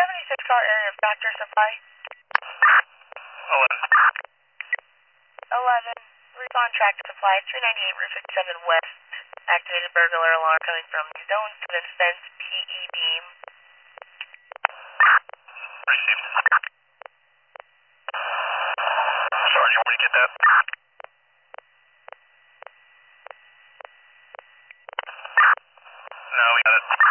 76 car area of Factor Supply. 11. Respond track to supply 398 Route 57 West. Activated burglar alarm coming from the Zone 7 fence PE beam. Received. Sergeant, where do you get that? No, we got it.